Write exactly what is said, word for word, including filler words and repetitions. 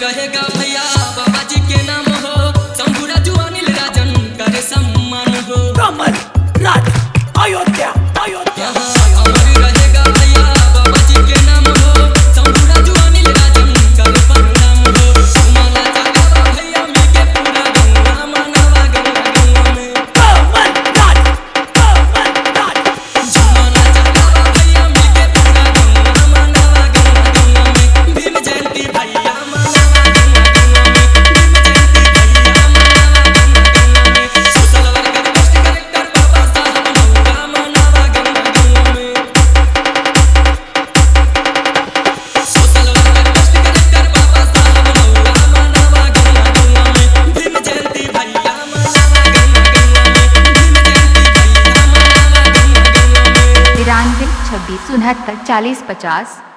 रहेगा भैया बाबा जी के नाम हो, शंभू राजू अनिल राजन करे सम्मान हो। कमल राज अयोध्या अयोध्या अमर रहेगा भैया बाबा जी के नाम हो, शंभू राजू अनिल राजन करे प्रणाम हो। माला चढ़ावा भैया मिलके पूरा गंगा मनावा गंगा गंगा में। कमल राज कमल राज माला चढ़ावा भैया मिलके पूरा गंगा मनावा गंगा गंगा में। भीम जयंती भैया मनावा गंगा गंगा में। भीम जयंती भैया मनावा गंगा गंगा में। सोशल वर्कर बेस्ट कलेक्टर बाबा साहब मौका मनावा गंगा गंगा में। सोशल वर्कर बेस्ट कलेक्टर बाबा साहब मौका मनावा गंगा गंगा में। भीम जयंती भैया मनावा गंगा गंगा में। भीम जयंती भैया मनावा गंगा गंगा में। तिरानवे छब्बीस उनहत्तर चालीस पचास।